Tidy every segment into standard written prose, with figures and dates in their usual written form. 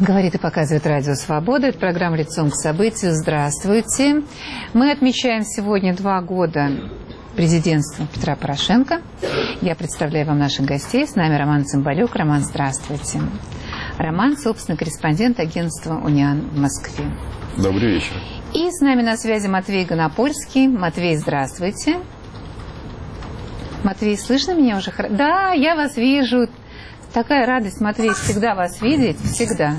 Говорит и показывает Радио Свобода. Это программа «Лицом к событию». Здравствуйте. Мы отмечаем сегодня 2 года президентства Петра Порошенко. Я представляю вам наших гостей. С нами Роман Цымбалюк. Роман, здравствуйте. Роман, собственно, корреспондент агентства «Униан» в Москве. Добрый вечер. И с нами на связи Матвей Гонопольский. Матвей, здравствуйте. Матвей, слышно меня уже? Да, я вас вижу. Такая радость, Матвей, всегда вас видеть, всегда.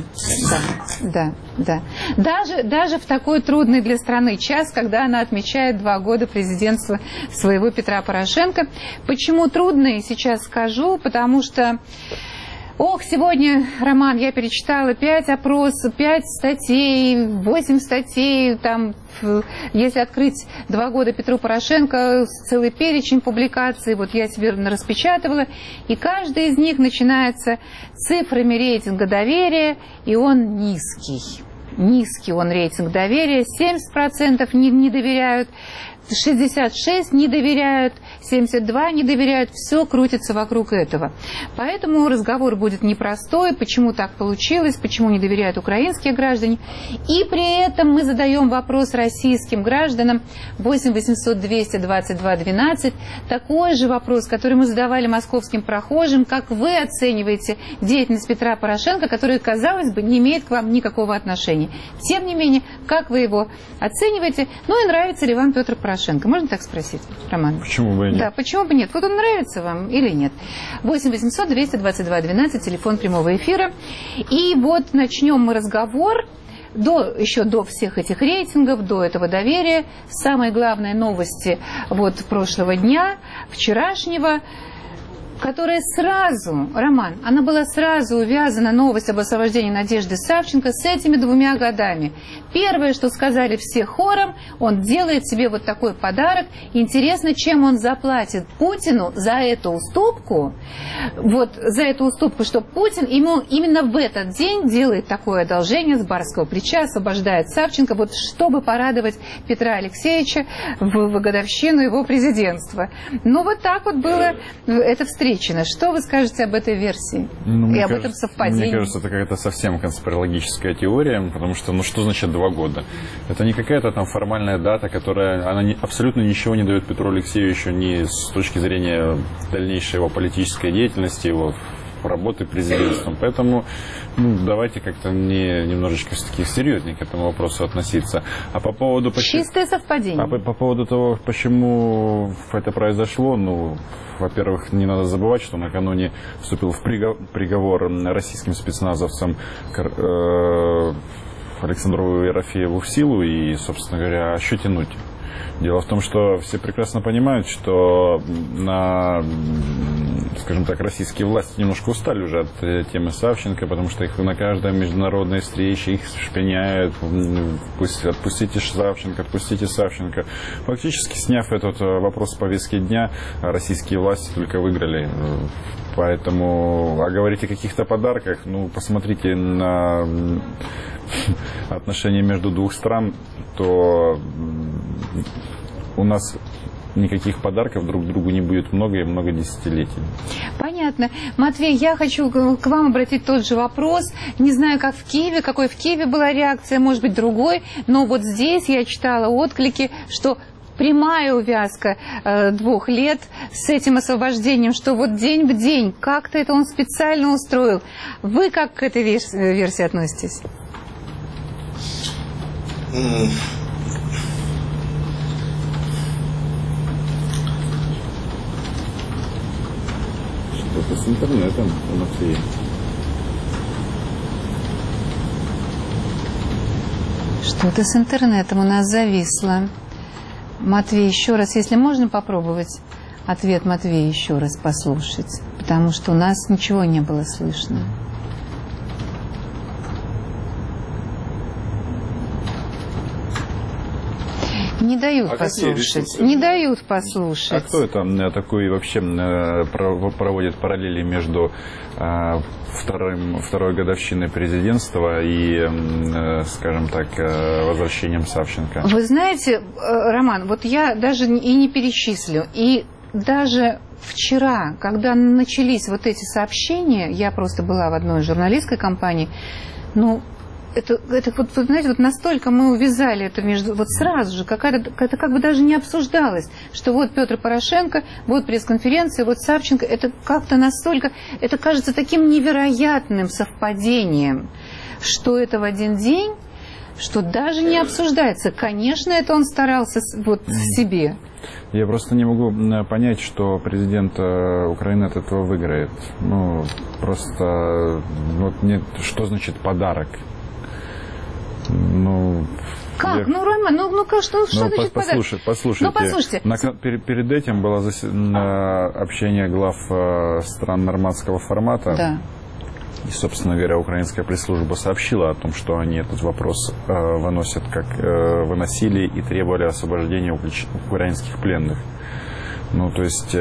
Да. Даже в такой трудный для страны час, когда она отмечает 2 года президентства своего Петра Порошенко. Почему трудный, сейчас скажу, потому что... сегодня, Роман, я перечитала 5 опросов, 5 статей, 8 статей, там, если открыть 2 года Петру Порошенко, целый перечень публикаций, вот я себе распечатывала, и каждый из них начинается цифрами рейтинга доверия, и он низкий. Низкий он рейтинг доверия, 70% не доверяют, 66 не доверяют, 72 не доверяют, все крутится вокруг этого. Поэтому разговор будет непростой, почему так получилось, почему не доверяют украинские граждане. И при этом мы задаем вопрос российским гражданам 8 800 222 12. Такой же вопрос, который мы задавали московским прохожим, как вы оцениваете деятельность Петра Порошенко, которая, казалось бы, не имеет к вам никакого отношения. Тем не менее, как вы его оцениваете, и нравится ли вам Петр Порошенко? Можно так спросить, Роман? Почему бы и нет? Да, почему бы нет? Вот он нравится вам или нет? 8 800 222 12, телефон прямого эфира. И вот начнем мы разговор. Еще до всех этих рейтингов, до этого доверия. Самые главные новости прошлого дня, вчерашнего, которая сразу, Роман, она была сразу увязана, новость об освобождении Надежды Савченко, с этими 2 годами. Первое, что сказали все хором, он делает себе вот такой подарок. Интересно, чем он заплатит Путину за эту уступку. За эту уступку, что Путин ему именно в этот день делает такое одолжение с барского плеча, освобождает Савченко, чтобы порадовать Петра Алексеевича в годовщину его президентства. Так было эта встреча. Что вы скажете об этой версии и об этом совпадении? Мне кажется, это какая-то совсем конспирологическая теория, потому что, что значит 2 года? Это не какая-то там формальная дата, которая абсолютно ничего не дает Петру Алексеевичу ни с точки зрения дальнейшей его политической деятельности, его работы президентством. Поэтому давайте как-то немножечко все-таки серьезнее к этому вопросу относиться. А по поводу... Чистое совпадение. По поводу того, почему это произошло, во-первых, не надо забывать, что накануне вступил в приговор российским спецназовцам Александру Ерофееву в силу, и, собственно говоря, что тянуть? Дело в том, что все прекрасно понимают, что скажем так, российские власти немножко устали уже от темы Савченко, потому что их на каждой международной встрече их шпиняют, отпустите Савченко. Фактически, сняв этот вопрос с повестки дня, российские власти только выиграли. Поэтому, говорить о каких-то подарках, посмотрите на отношения между 2 стран, то у нас никаких подарков друг другу не будет много и много десятилетий. Понятно. Матвей, я хочу к вам обратить тот же вопрос. Не знаю, какой в Киеве была реакция, может быть, другой, но здесь я читала отклики, что прямая увязка 2 лет с этим освобождением, что день в день, как-то это он специально устроил. Вы как к этой версии относитесь? Что-то с интернетом у нас есть. Что-то с интернетом у нас зависло. Матвей, еще раз, если можно попробовать ответ Матвея еще раз послушать, потому что у нас ничего не было слышно. Не дают послушать. Не дают послушать. А кто это такой вообще проводит параллели между второй годовщиной президентства и, скажем так, возвращением Савченко? Вы знаете, Роман, я даже и не перечислю. И даже вчера, когда начались эти сообщения, я просто была в одной журналистской компании, Ну, это вот, знаете, вот настолько мы увязали это между... Вот сразу же, это как бы даже не обсуждалось, что вот Петр Порошенко, вот пресс-конференция, вот Савченко. Это как-то настолько... Это кажется таким невероятным совпадением, что это в один день, что даже не обсуждается. Конечно, это он старался вот себе. Я просто не могу понять, что президент Украины от этого выиграет. Ну, просто... Вот что значит подарок? Ну, как? Ну, Роман, что значит подарок? Послушайте. Перед этим было общение глав стран нормандского формата. Да. И, собственно говоря, украинская пресс-служба сообщила о том, что они этот вопрос выносили и требовали освобождения украинских пленных. Ну, то есть...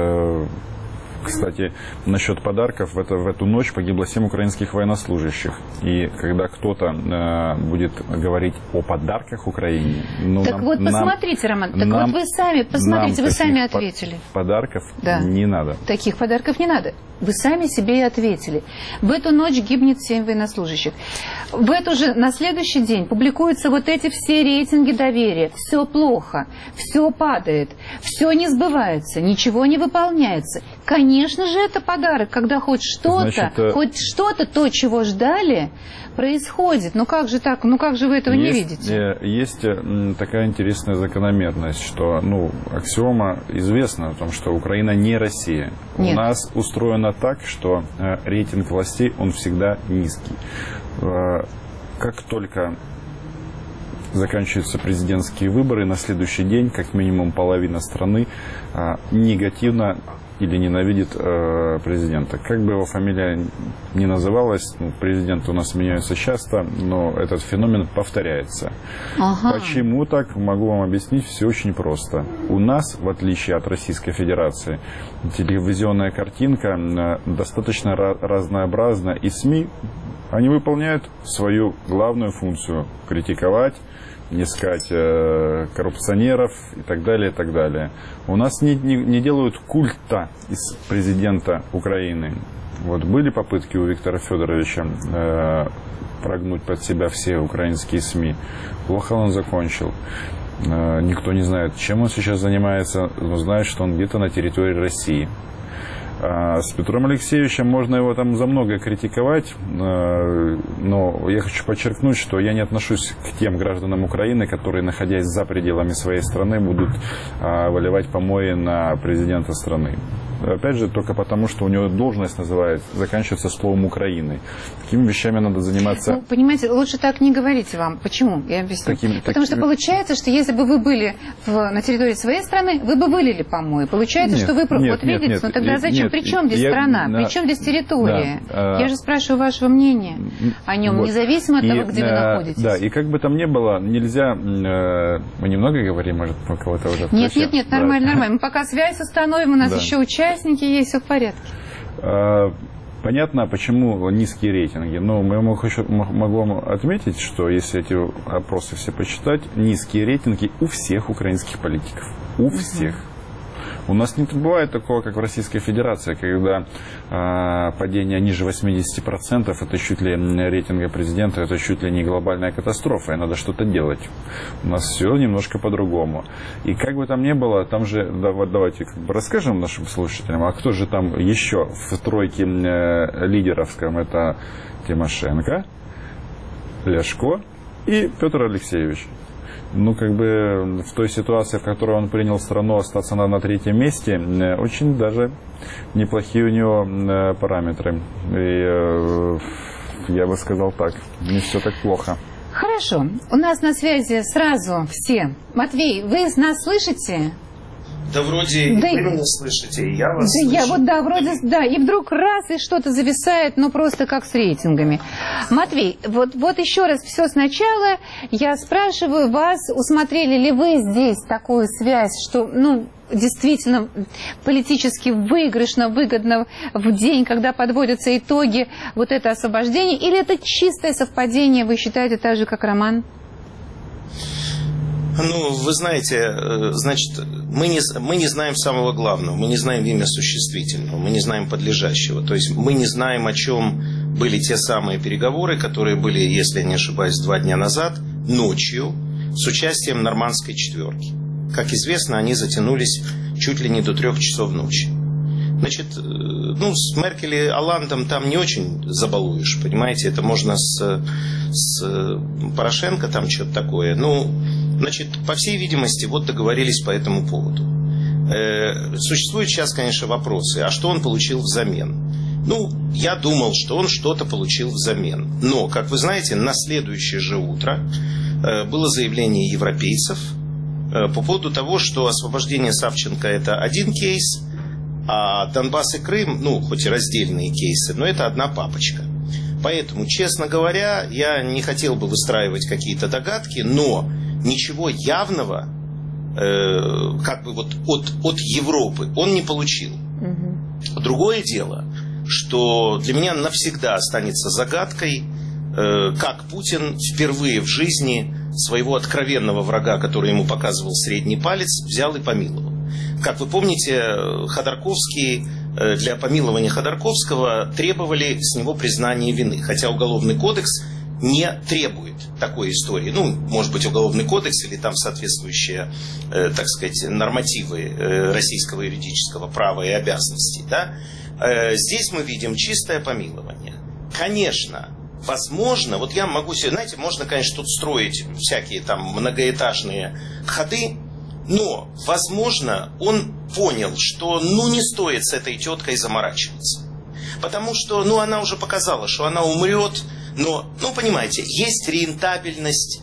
Кстати, насчет подарков, в эту ночь погибло 7 украинских военнослужащих. И когда кто-то будет говорить о подарках Украине... Ну, так вот, посмотрите, Роман, так вот вы сами, посмотрите, вы сами ответили. Подарков не надо. Таких подарков не надо. Вы сами себе и ответили. В эту ночь гибнет 7 военнослужащих. В эту же, на следующий день публикуются вот эти все рейтинги доверия. Все плохо, все падает, все не сбывается, ничего не выполняется. Конечно же, это подарок, когда хоть что-то, то, чего ждали, происходит. Ну как же так? Ну как же вы этого не видите? Есть такая интересная закономерность, что аксиома известна о том, что Украина не Россия. Нет. У нас устроено так, что рейтинг властей, он всегда низкий. Как только заканчиваются президентские выборы, на следующий день, как минимум, половина страны негативно или ненавидит президента. Как бы его фамилия ни называлась, президенты у нас меняются часто, но этот феномен повторяется. Ага. Почему так? Могу вам объяснить, все очень просто. У нас, в отличие от Российской Федерации, телевизионная картинка достаточно разнообразна, и СМИ, они выполняют свою главную функцию – критиковать, искать коррупционеров и так далее, и так далее. У нас не делают культа из президента Украины. Вот были попытки у Виктора Федоровича прогнуть под себя все украинские СМИ. Плохо он закончил. Никто не знает, чем он сейчас занимается, но знает, что он где-то на территории России. С Петром Алексеевичем можно его там за многое критиковать, но я хочу подчеркнуть, что я не отношусь к тем гражданам Украины, которые, находясь за пределами своей страны, будут выливать помои на президента страны. Опять же, только потому, что у него должность заканчивается словом «Украины». Такими вещами надо заниматься... Ну, понимаете, лучше так не говорите вам. Почему? Я объясню. Потому что получается, что если бы вы были на территории своей страны, вы бы вылили помои. Получается, что вы... Вот видите, ну тогда зачем? При чем здесь страна? При чем здесь территория? Я же спрашиваю вашего мнения о нем, независимо от того, где вы находитесь. Да, и как бы там ни было, нельзя... Мы немного говорим, может, у кого-то уже... Нет, нормально. Мы пока связь установим, у нас еще участники есть, все в порядке. Понятно, почему низкие рейтинги. Но могу вам отметить, что если эти опросы все почитать, низкие рейтинги у всех украинских политиков. У всех. У нас не бывает такого, как в Российской Федерации, когда падение ниже 80% это чуть ли рейтинга президента, это чуть ли не глобальная катастрофа, и надо что-то делать. У нас все немножко по-другому. И как бы там ни было, там же, давайте расскажем нашим слушателям, а кто же там еще в тройке лидеров, скажем, это Тимошенко, Ляшко и Петр Алексеевич. В той ситуации, в которой он принял страну, остаться на третьем месте, очень даже неплохие у него параметры. И я бы сказал так, не все так плохо. Хорошо. У нас на связи сразу все. Матвей, вы нас слышите? Да вроде вы меня слышите, я вас слышу. И вдруг раз, и что-то зависает, просто как с рейтингами. Матвей, вот еще раз все сначала. Я спрашиваю вас, усмотрели ли вы здесь такую связь, что, действительно политически выигрышно, выгодно в день, когда подводятся итоги, вот это освобождение, или это чистое совпадение, вы считаете, так же, как Роман? Вы знаете, значит, мы не знаем самого главного, мы не знаем имя существительного, мы не знаем подлежащего, то есть мы не знаем, о чем были те самые переговоры, которые были, если я не ошибаюсь, 2 дня назад, ночью, с участием нормандской четверки. Как известно, они затянулись чуть ли не до 3 часов ночи. Значит, ну, с Меркель и Олландом там не очень забалуешь, понимаете, это можно с Порошенко там что-то такое. Ну, значит, по всей видимости, вот договорились по этому поводу. Существуют сейчас, конечно, вопросы, а что он получил взамен? Ну, я думал, что он что-то получил взамен. Но, как вы знаете, на следующее же утро было заявление европейцев по поводу того, что освобождение Савченко – это один кейс, а Донбасс и Крым, ну, хоть и раздельные кейсы, но это одна папочка. Поэтому, честно говоря, я не хотел бы выстраивать какие-то догадки, но ничего явного, как бы вот от Европы он не получил. Другое дело, что для меня навсегда останется загадкой, как Путин впервые в жизни своего откровенного врага, который ему показывал средний палец, взял и помиловал. Как вы помните, Ходорковский, для помилования Ходорковского требовали с него признания вины, хотя Уголовный кодекс не требует такой истории. Ну, может быть, Уголовный кодекс или там соответствующие, так сказать, нормативы российского юридического права и обязанностей. Да? Здесь мы видим чистое помилование. Конечно, возможно, вот я могу себе, знаете, можно, конечно, тут строить всякие там многоэтажные ходы, но, возможно, он понял, что, ну, не стоит с этой теткой заморачиваться. Потому что, ну, она уже показала, что она умрет, но, ну, понимаете, есть рентабельность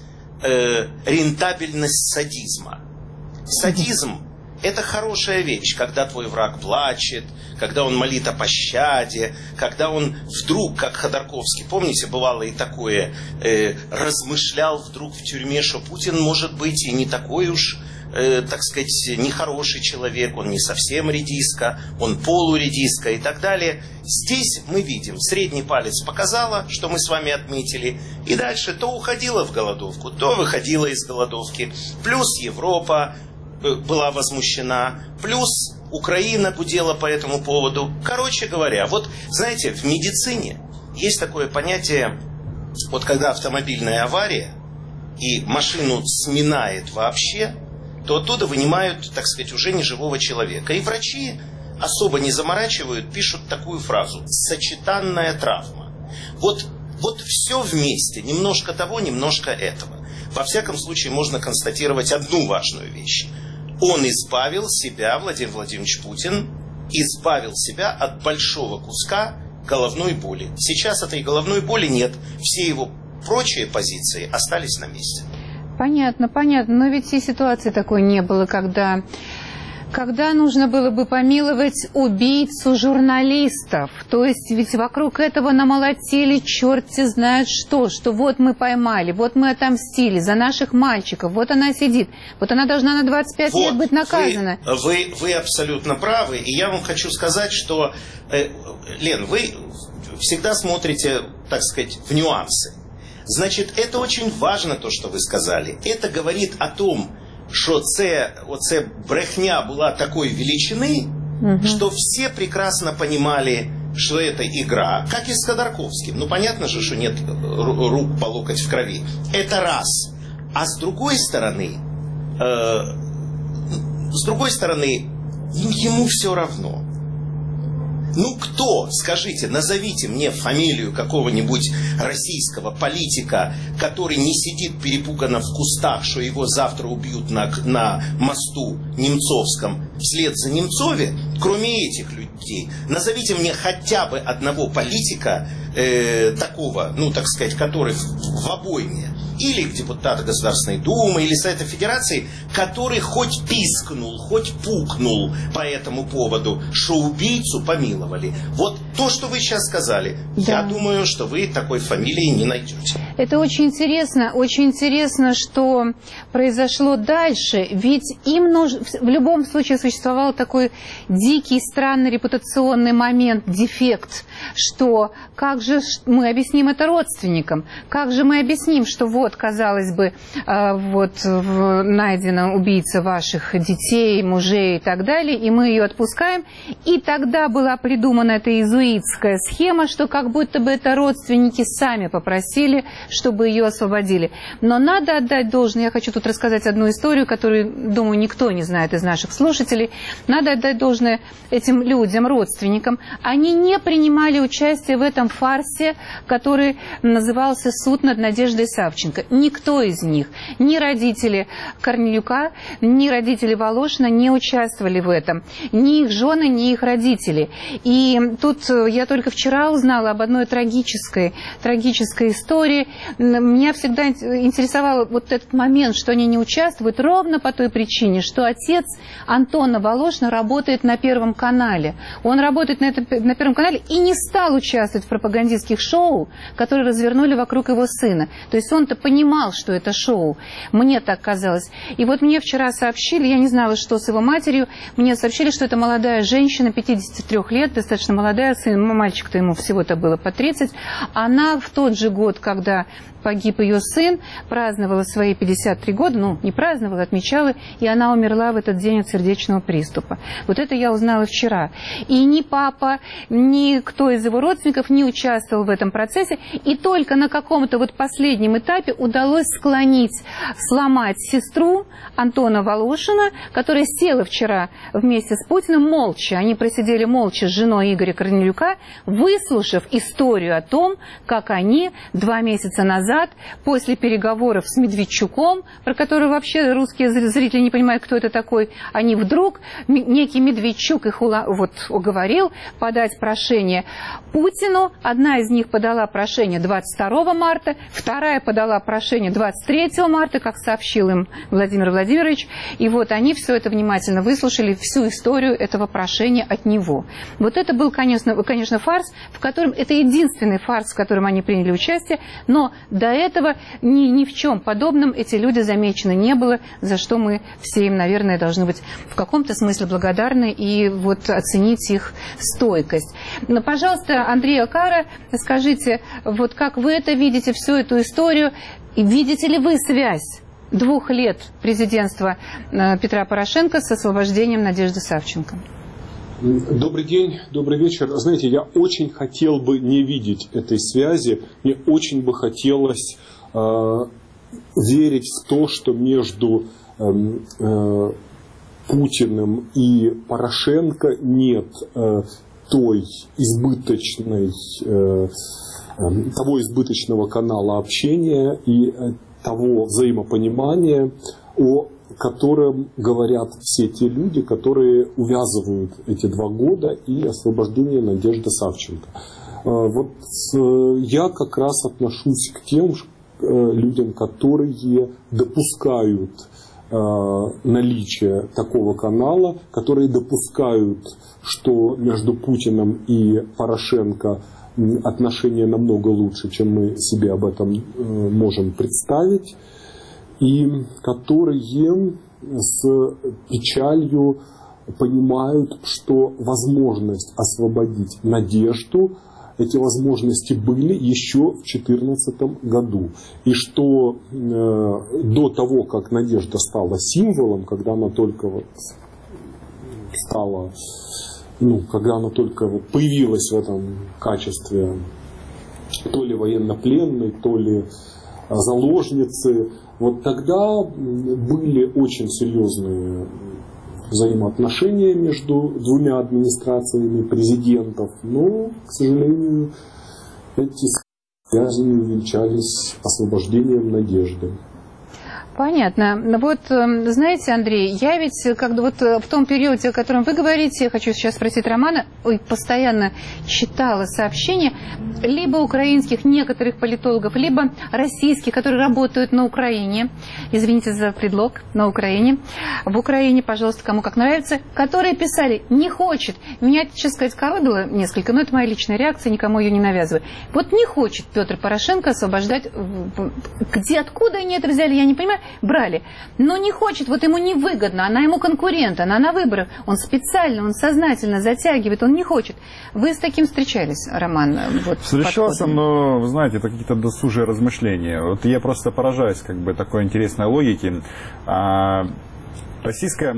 садизма. Садизм – это хорошая вещь, когда твой враг плачет, когда он молит о пощаде, когда он вдруг, как Ходорковский, помните, бывало и такое, размышлял вдруг в тюрьме, что Путин может быть и не такой уж, так сказать, нехороший человек, он не совсем редиска, он полуредиска и так далее. Здесь мы видим, средний палец показала, что мы с вами отметили, и дальше то уходила в голодовку, то выходила из голодовки. Плюс Европа была возмущена, плюс Украина гудела по этому поводу. Короче говоря, вот, знаете, в медицине есть такое понятие, вот когда автомобильная авария и машину сминает вообще, то оттуда вынимают, так сказать, уже неживого человека. И врачи особо не заморачивают, пишут такую фразу: сочетанная травма. Вот все вместе, немножко того, немножко этого. Во всяком случае, можно констатировать одну важную вещь. Он избавил себя, Владимир Владимирович Путин, избавил себя от большого куска головной боли. Сейчас этой головной боли нет. Все его прочие позиции остались на месте. Понятно, понятно. Но ведь и ситуации такой не было, когда нужно было бы помиловать убийцу журналистов. То есть ведь вокруг этого намолотили черти знает что вот мы поймали, вот мы отомстили за наших мальчиков, вот она сидит, вот она должна на 25 лет быть наказана. Вы абсолютно правы, и я вам хочу сказать, что, Лен, вы всегда смотрите, так сказать, в нюансы. Значит, это очень важно, то, что вы сказали. Это говорит о том, що оце брехня була такой величины, что все прекрасно понимали, что это игра, как и с Ходорковским. Ну, понятно же, что нет рук по локоть в крови. Это раз. А с другой стороны, ему все равно. Ну, кто, скажите, назовите мне фамилию какого-нибудь российского политика, который не сидит перепуганно в кустах, что его завтра убьют на мосту Немцовском вслед за Немцове, кроме этих людей. Назовите мне хотя бы одного политика такого, ну, так сказать, который в обойме, или депутата Государственной Думы, или Совета Федерации, который хоть пискнул, хоть пукнул по этому поводу, что убийцу помиловали. Вот то, что вы сейчас сказали, да. Я думаю, что вы такой фамилии не найдете. Это очень интересно, что произошло дальше, ведь им в любом случае существовал такой дикий, странный репутационный момент, дефект что как же мы объясним это родственникам, как же мы объясним, что вот, казалось бы, вот найдена убийца ваших детей, мужей и так далее, и мы ее отпускаем, и тогда была придумана эта иезуитская схема, что как будто бы это родственники сами попросили, чтобы ее освободили. Но надо отдать должное, я хочу тут рассказать одну историю, которую, думаю, никто не знает из наших слушателей. Надо отдать должное этим людям, родственникам. Они не принимали участие в этом фарсе, который назывался «Суд над Надеждой Савченко». Никто из них, ни родители Корнелюка, ни родители Волошина не участвовали в этом. Ни их жены, ни их родители. И тут я только вчера узнала об одной трагической истории. Меня всегда интересовал вот этот момент, что они не участвуют ровно по той причине, что отец Антона Волошина работает на Первом канале. Он работает на Первом канале и не стал участвовать в пропагандистских шоу, которые развернули вокруг его сына. То есть он-то понимал, что это шоу. Мне так казалось. И вот мне вчера сообщили, я не знала, что с его матерью, мне сообщили, что это молодая женщина, 53 лет, достаточно молодая, мальчик-то ему всего-то было по 30. Она в тот же год, когда погиб ее сын, праздновала свои 53 года, ну, не праздновала, отмечала, и она умерла в этот день от сердечного приступа. Вот это я узнала вчера. И ни папа, ни кто из его родственников не участвовал в этом процессе, и только на каком-то вот последнем этапе удалось сломать сестру Антона Волошина, которая села вчера вместе с Путиным молча. Они просидели молча с женой Игоря Корнелюка, выслушав историю о том, как они 2 месяца назад, после переговоров с Медведчуком, про которого вообще русские зрители не понимают, кто это такой, они вдруг, некий Медведчук их уговорил подать прошение Путину. Одна из них подала прошение 22 марта, вторая подала прошение 23 марта, как сообщил им Владимир Владимирович. И вот они все это внимательно выслушали, всю историю этого прошения от него. Вот это был, конечно, фарс, в котором, это единственный фарс, в котором они приняли участие, но до этого ни в чем подобном эти люди замечены не было, за что мы все им, наверное, должны быть в каком-то смысле благодарны и вот оценить их стойкость. Но, пожалуйста, Андрей Окара, скажите, вот как вы это видите, всю эту историю, и видите ли вы связь 2 лет президентства Петра Порошенко с освобождением Надежды Савченко? Добрый день, добрый вечер. Знаете, я очень хотел бы не видеть этой связи. Мне очень бы хотелось верить в то, что между Путиным и Порошенко нет того избыточного канала общения и того взаимопонимания, о котором говорят все те люди, которые увязывают эти 2 года и освобождение Надежды Савченко. Вот я как раз отношусь к тем людям, которые допускают наличие такого канала, которые допускают, что между Путиным и Порошенко отношения намного лучше, чем мы себе об этом можем представить, и которые с печалью понимают, что возможность освободить Надежду, эти возможности были еще в 2014 году. И что до того, как Надежда стала символом, когда она только когда она только появилась в этом качестве то ли военнопленной, то ли заложницы, вот тогда были очень серьезные взаимоотношения между 2 администрациями президентов, но, к сожалению, эти связи увенчались освобождением Надежды. Понятно. Вот, знаете, Андрей, я ведь как вот в том периоде, о котором вы говорите, я хочу сейчас спросить Романа, постоянно читала сообщения либо украинских некоторых политологов, либо российских, которые работают на Украине, извините за предлог, на Украине, в Украине, пожалуйста, кому как нравится, которые писали, не хочет, меня, честно сказать, коробило несколько, но это моя личная реакция, никому ее не навязываю. Вот не хочет Петр Порошенко освобождать, откуда они это взяли, я не понимаю. брали. Но не хочет, вот ему невыгодно, она ему конкурент, она на выборах. Он специально, он сознательно затягивает, он не хочет. Вы с таким встречались, Роман? Вот, встречался, но, вы знаете, это какие-то досужие размышления. Вот я просто поражаюсь как бы такой интересной логике. Российская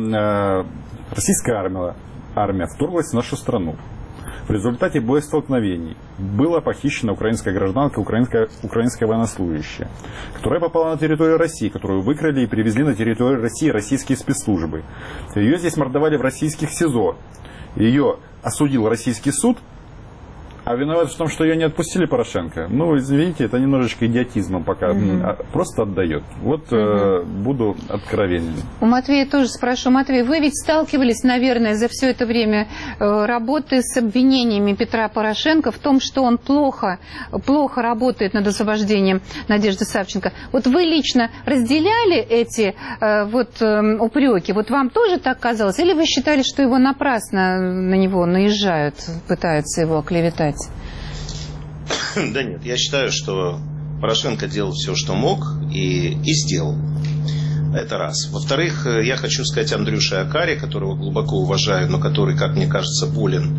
армия вторглась в нашу страну. В результате боестолкновений была похищена украинская гражданка, украинская военнослужащая, которая попала на территорию России, которую выкрали и привезли на территорию России российские спецслужбы. Ее здесь мордовали в российских СИЗО. Ее осудил российский суд, а виноват в том, что ее не отпустили Порошенко. Ну, извините, это немножечко идиотизмом пока. Просто отдает. Вот буду откровенен. У Матвея тоже спрошу. Матвей, вы ведь сталкивались, наверное, за все это время работы с обвинениями Петра Порошенко в том, что он плохо работает над освобождением Надежды Савченко. Вот вы лично разделяли эти упреки? Вот вам тоже так казалось? Или вы считали, что его напрасно на него наезжают, пытаются его оклеветать? Да нет, я считаю, что Порошенко делал все, что мог, и сделал. Это раз. Во-вторых, я хочу сказать Андрюше Акаре, которого глубоко уважаю, но который, как мне кажется, болен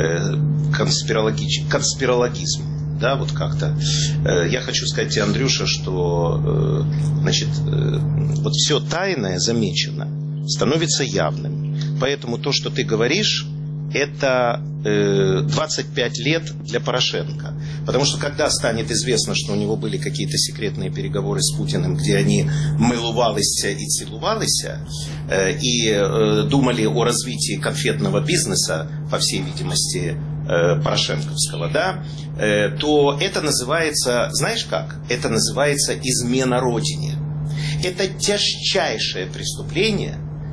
конспирологизм. Да, вот как-то. Я хочу сказать тебе, Андрюша, что вот все тайное замечено, становится явным. Поэтому то, что ты говоришь, это 25 лет для Порошенко. Потому что когда станет известно, что у него были какие-то секретные переговоры с Путиным, где они милувались и целовались, и думали о развитии конфетного бизнеса, по всей видимости, порошенковского, да, то это называется, знаешь как? Это называется измена Родине. Это тяжчайшее преступление,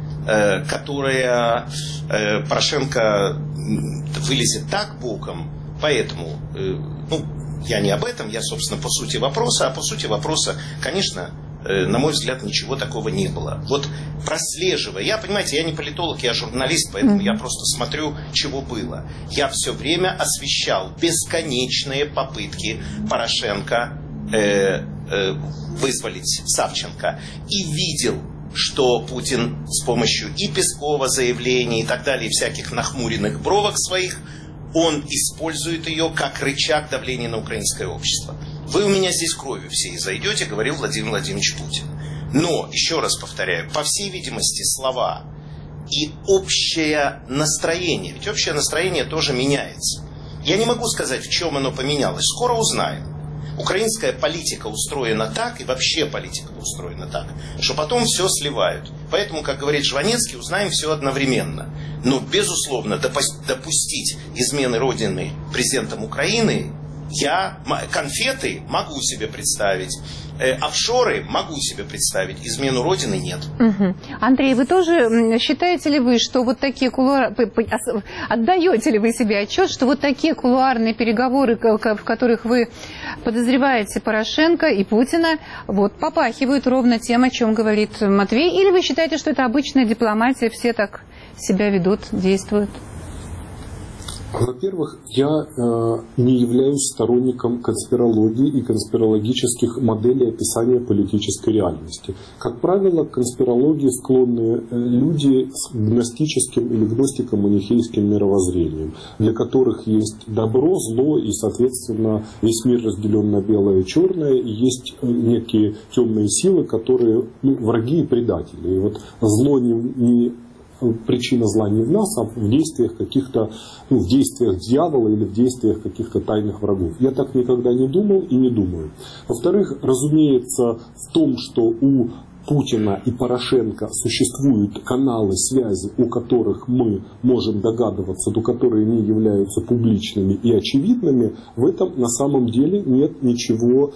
которое Порошенко вылезет так боком. Поэтому, я не об этом, я, собственно, по сути вопроса. А по сути вопроса, конечно, на мой взгляд, ничего такого не было. Вот прослеживая, понимаете, я не политолог, я журналист, поэтому я просто смотрю, чего было. Я все время освещал бесконечные попытки Порошенко вызволить Савченко. И видел, что Путин с помощью и Пескова заявлений и так далее, и всяких нахмуренных бровок своих, он использует ее как рычаг давления на украинское общество. Вы у меня здесь кровью все изойдете, говорил Владимир Владимирович Путин. Но, еще раз повторяю, по всей видимости, слова и общее настроение, ведь общее настроение тоже меняется. Я не могу сказать, в чем оно поменялось, скоро узнаем. Украинская политика устроена так, и вообще политика устроена так, что потом все сливают. Поэтому, как говорит Жванецкий, узнаем все одновременно. Но, безусловно, допустить измены Родины президентом Украины, конфеты могу себе представить, офшоры могу себе представить, измену Родины нет. Андрей, вы тоже считаете ли вы, что вот такие отдаете ли вы себе отчет, что вот такие кулуарные переговоры, в которых вы подозреваете Порошенко и Путина, попахивают ровно тем, о чем говорит Матвей? Или вы считаете, что это обычная дипломатия, все так себя ведут, действуют? Во-первых, я не являюсь сторонником конспирологии и конспирологических моделей описания политической реальности. Как правило, к конспирологии склонны люди с гностическим или гностико-манихейским мировоззрением, для которых есть добро, зло и, соответственно, весь мир разделен на белое и черное, и есть некие темные силы, которые враги и предатели. И вот зло причина зла не в нас, а в действиях каких-то, в действиях дьявола или в действиях каких-то тайных врагов. Я так никогда не думал и не думаю. Во-вторых, разумеется, в том, что у Путина и Порошенко существуют каналы связи, у которых мы можем догадываться, но которые не являются публичными и очевидными, в этом на самом деле нет ничего,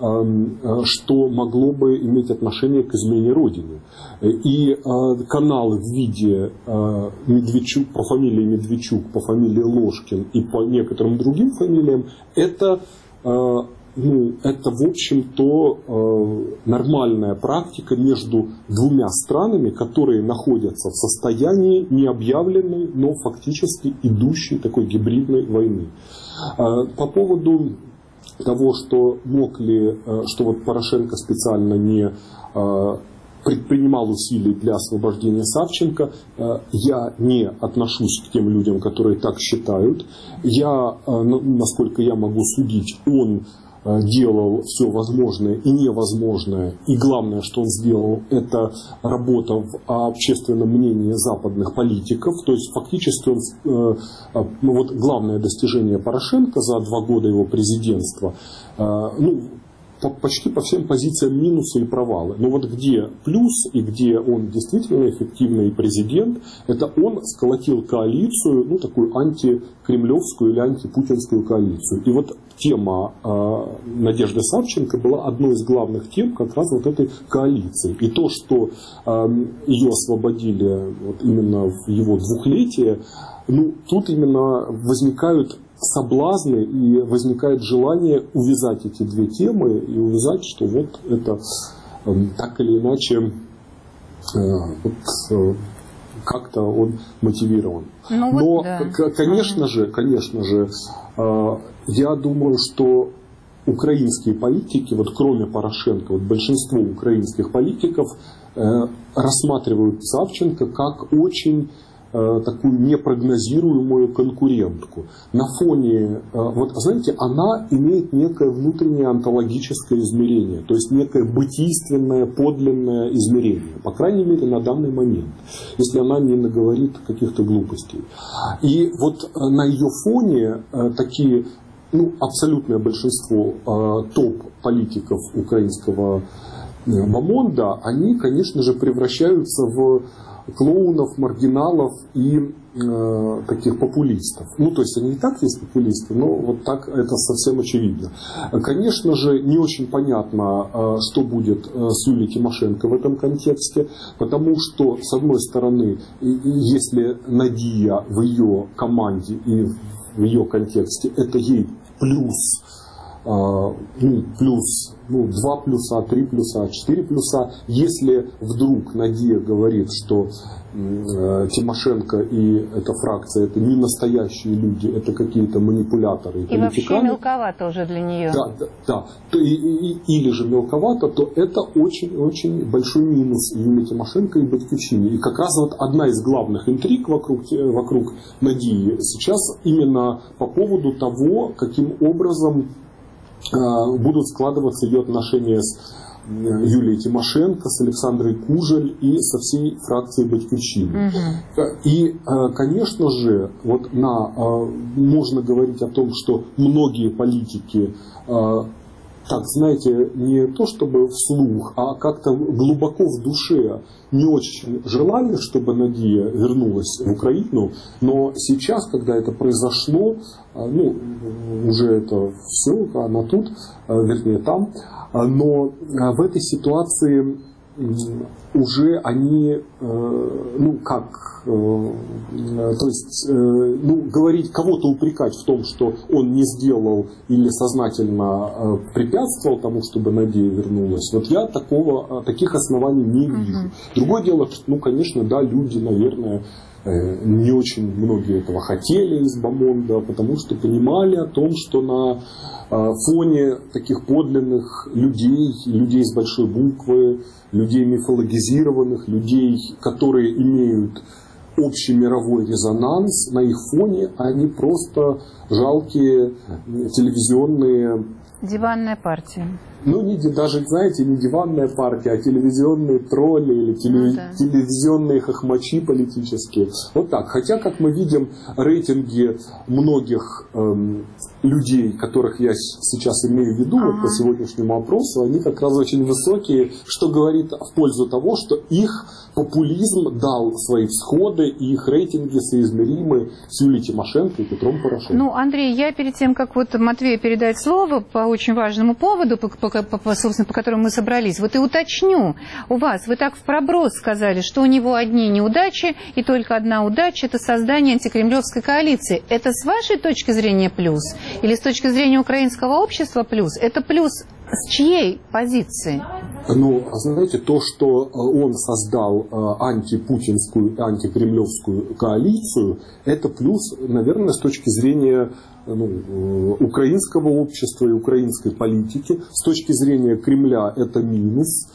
что могло бы иметь отношение к измене Родины. И каналы в виде Медведчук, по фамилии Медведчук, по фамилии Ложкин и по некоторым другим фамилиям, это в общем-то, нормальная практика между двумя странами, которые находятся в состоянии необъявленной, но фактически идущей такой гибридной войны. По поводу того, что мог ли, что вот Порошенко специально не предпринимал усилий для освобождения Савченко, я не отношусь к тем людям, которые так считают. Я, насколько я могу судить, он делал все возможное и невозможное. И главное, что он сделал, это работа в общественном мнении западных политиков. То есть фактически он, вот главное достижение Порошенко за 2 года его президентства, почти по всем позициям минусы и провалы. Но вот где плюс и где он действительно эффективный президент, это он сколотил коалицию, такую антикремлевскую или антипутинскую коалицию. И вот тема Надежды Савченко была одной из главных тем как раз вот этой коалиции. И то, что ее освободили вот именно в его 2-летие, тут именно возникают соблазны и возникает желание увязать эти 2 темы и увязать, что вот это так или иначе как-то он мотивирован. Но, конечно же, я думаю, что украинские политики, вот кроме Порошенко, вот большинство украинских политиков рассматривают Савченко как очень такую непрогнозируемую конкурентку. На фоне, вот знаете, она имеет некое внутреннее онтологическое измерение, то есть некое бытийственное, подлинное измерение, по крайней мере на данный момент, если она не наговорит каких-то глупостей. И вот на ее фоне такие, абсолютное большинство топ-политиков украинского бомонда, они, конечно же, превращаются в клоунов, маргиналов и таких популистов. То есть они и так есть популисты, но вот так это совсем очевидно. Конечно же, не очень понятно, что будет с Юлией Тимошенко в этом контексте, потому что, с одной стороны, если Надия в ее команде и в ее контексте, это ей плюс, 2 плюса, 3 плюса, 4 плюса. Если вдруг Надия говорит, что Тимошенко и эта фракция это не настоящие люди, это какие-то манипуляторы и политиканы. Вообще мелковато уже для нее. Да. Или же мелковато, то это очень-очень большой минус Юлии Тимошенко и Батькивщине. И как раз вот одна из главных интриг вокруг Надии сейчас именно по поводу того, каким образом будут складываться ее отношения с Юлией Тимошенко, с Александрой Кужель и со всей фракцией Батькивщины. И, конечно же, вот можно говорить о том, что многие политики, так, знаете, не то чтобы вслух, а как-то глубоко в душе не очень желали, чтобы Надия вернулась в Украину, но сейчас, когда это произошло, уже это все, она тут, вернее там, но в этой ситуации уже они, то есть, говорить, кого-то упрекать в том, что он не сделал или сознательно препятствовал тому, чтобы Надия вернулась, вот я таких оснований не вижу. Другое дело, что, конечно, да, люди, наверное, не очень многие этого хотели из бомонда, потому что понимали о том, что на фоне таких подлинных людей с большой буквы, людей мифологизированных, людей, которые имеют общий мировой резонанс, на их фоне они просто жалкие телевизионные... Диванная партия. Даже, знаете, не диванная партия, а телевизионные тролли или телевизионные хохмачи политические. Вот так. Хотя, как мы видим, рейтинги многих людей, которых я сейчас имею в виду, вот по сегодняшнему опросу, они как раз очень высокие, что говорит в пользу того, что их популизм дал свои всходы, и их рейтинги соизмеримы с Юлией Тимошенко и Петром Порошенко. Андрей, я перед тем, как Матвею передать слово по очень важному поводу, собственно, по которому мы собрались, вот и уточню у вас, вы так в проброс сказали, что у него одни неудачи, и только одна удача – это создание антикремлевской коалиции. Это с вашей точки зрения плюс? Или с точки зрения украинского общества плюс? Это плюс с чьей позиции? Но, знаете, то, что он создал антипутинскую, антикремлевскую коалицию, это плюс, наверное, с точки зрения украинского общества и украинской политики. С точки зрения Кремля это минус.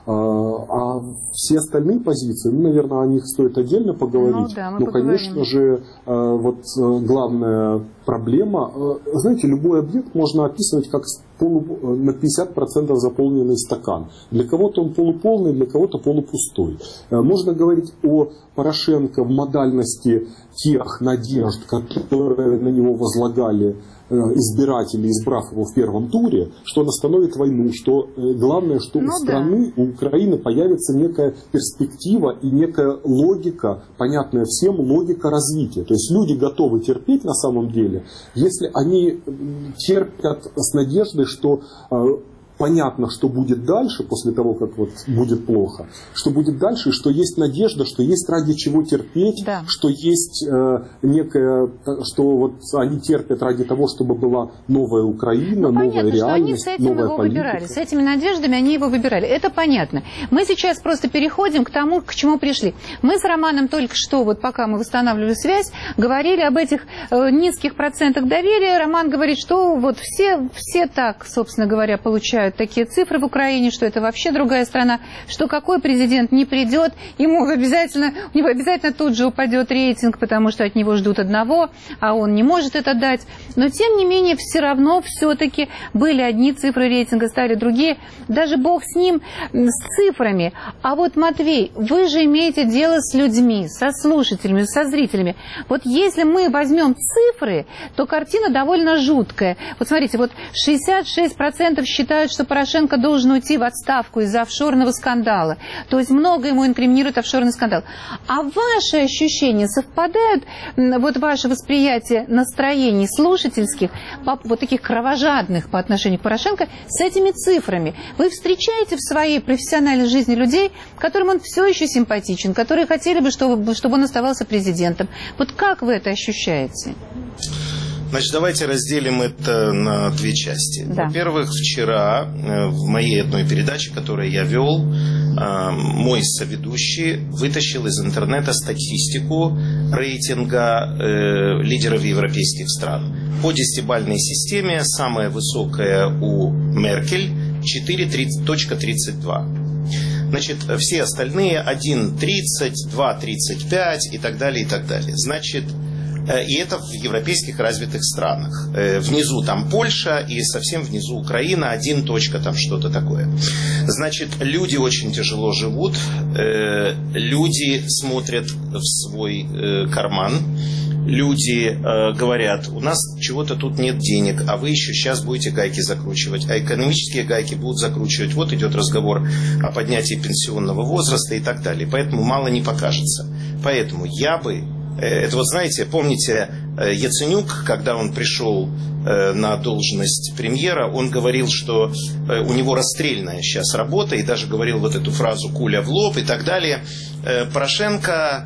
А все остальные позиции, наверное, о них стоит отдельно поговорить. Но, конечно же, вот главная проблема, знаете, любой объект можно описывать как на 50% заполненный стакан. Для кого-то он полуполный, для кого-то полупустой. Можно говорить о Порошенко в модальности тех надежд, которые на него возлагали избиратели, избрав его в первом туре, что он остановит войну, что главное, что у страны, у Украины появится некая перспектива и некая логика, понятная всем, логика развития. То есть люди готовы терпеть на самом деле, если они терпят с надеждой, что понятно, что будет дальше, после того, как вот будет плохо, что будет дальше, что есть надежда, что есть ради чего терпеть, что есть некое, что вот они терпят ради того, чтобы была новая Украина, новая реальность, что они с этим его выбирали, с этими надеждами они его выбирали. Это понятно. Мы сейчас просто переходим к тому, к чему пришли. Мы с Романом только что, вот пока мы восстанавливали связь, говорили об этих низких процентах доверия. Роман говорит, что вот все так, собственно говоря, получают такие цифры в Украине, что это вообще другая страна, что какой президент не придет, у него обязательно тут же упадет рейтинг, потому что от него ждут одного, а он не может это дать. Но тем не менее, все равно все-таки были одни цифры рейтинга, стали другие. Даже бог с ним, с цифрами. А вот, Матвей, вы же имеете дело с людьми, со слушателями, со зрителями. Вот если мы возьмем цифры, то картина довольно жуткая. Вот смотрите, вот 66% считают, что Порошенко должен уйти в отставку из-за офшорного скандала. То есть много ему инкриминирует офшорный скандал. А ваши ощущения совпадают, вот ваше восприятие настроений слушательских, вот таких кровожадных по отношению к Порошенко, с этими цифрами? Вы встречаете в своей профессиональной жизни людей, которым он все еще симпатичен, которые хотели бы, чтобы он оставался президентом? Вот как вы это ощущаете? Значит, давайте разделим это на две части. Да. Во-первых, вчера в моей одной передаче, которую я вел, мой соведущий вытащил из интернета статистику рейтинга лидеров европейских стран. По 10-бальной системе самая высокая у Меркель 4.32. Значит, все остальные 1.30, 2.35 и так далее, и так далее. Значит, и это в европейских развитых странах. Внизу там Польша и совсем внизу Украина, 1 точка там что-то такое. Значит, люди очень тяжело живут, люди смотрят в свой карман, люди говорят, у нас чего-то тут нет денег, а вы еще сейчас будете гайки закручивать, а экономические гайки будут закручивать. Вот идет разговор о поднятии пенсионного возраста и так далее. Поэтому мало не покажется. Поэтому я бы... Это вот, знаете, помните, Яценюк, когда он пришел на должность премьера, он говорил, что у него расстрельная сейчас работа, и даже говорил вот эту фразу «куля в лоб» и так далее. Порошенко,